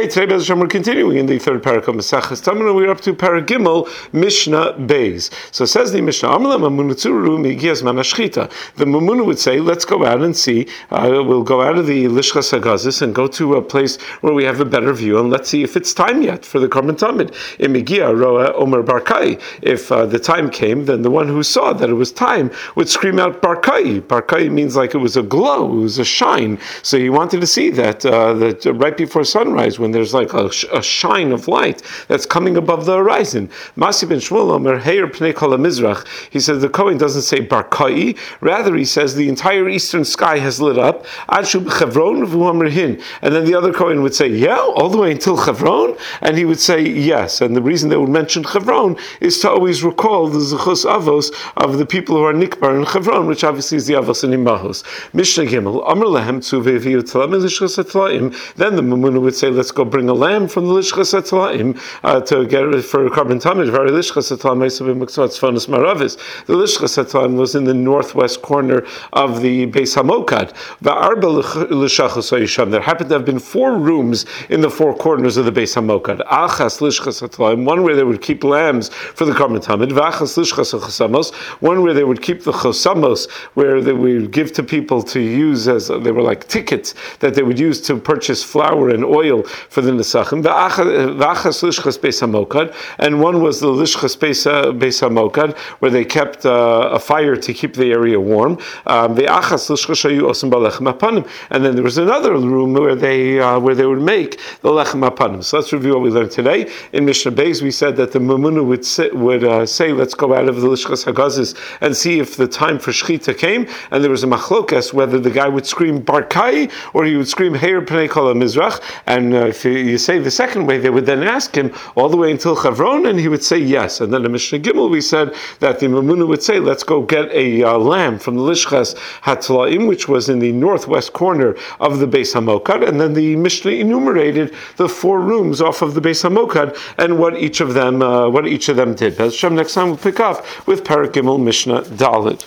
Okay, today Bez Hashem, we're continuing in the third parak of Maseches Tamuna. We're up to parak Gimel, Mishnah Beis. So says the Mishnah, Amala Mamunatzuru Migias Manashchita. The Mamuna would say, let's go out and see. We'll go out of the Lishchas Hagazis and go to a place where we have a better view, and let's see if it's time yet for the Korban Tamid. In Migia Roa Omer Barkai. If the time came, then the one who saw that it was time would scream out Barkai. Barkai means like it was a glow, it was a shine. So he wanted to see that right before sunrise, when there's like a shine of light that's coming above the horizon. Masi ben Shmuel Omer Heir Pnei Kol HaMizrach. He says the Kohen doesn't say Barkai, rather he says the entire eastern sky has lit up. Adshu Chevron v'Omer Hin. And then the other Kohen would say, yeah, all the way until Chevron? And he would say, yes. And the reason they would mention Chevron is to always recall the Zechus Avos of the people who are Nikbar in Chevron, which obviously is the Avos and Imahos. Mishnah Gimel, Amr Lehem Tzuve V'Yutlam Elishchas Atlaim. Then the Mamuna would say, let's go bring a lamb from the Lishchas Atlaim to get it for Korban Tamid. Very Lishchas Atlaim Tzfonus Maravis. The Lishchas Atlaim was in the northwest corner of the Beis Hamokad. There happened to have been 4 rooms in the 4 corners of the Beis Hamokad. Achas Lishchas Atlaim, one where they would keep lambs for the Korban Tamid. V'achas Lishchas Chosamos, one where they would keep the Chosamos, where they would give to people to use as they were like tickets that they would use to purchase flour and oil for the Nesachim. V'achas Lishchas Beis Hamokad, and one was the Lishchas Beis Hamokad, where they kept a fire to keep the area warm. V'achas Lishchas Shayu Osem B'Lechem Hapanim, and then there was another room where they would make the Lechem Hapanim. So let's review what we learned today. In Mishnah Beis, we said that the Mamuna would say, let's go out of the Lishchas Hagazis and see if the time for Shechita came, and there was a machlokas whether the guy would scream Barkai or he would scream Heir Pnei Kol HaMizrach, and if you say the second way, they would then ask him all the way until Chevron, and he would say yes. And then in Mishnah Gimel, we said that the Mamuna would say, let's go get a lamb from the Lishchas Hatlaim, which was in the northwest corner of the Beis Hamokad, and then the Mishnah enumerated the 4 rooms off of the Beis Hamokad and what each of them did. Next time we'll pick up with Parak Gimel Mishnah Dalet.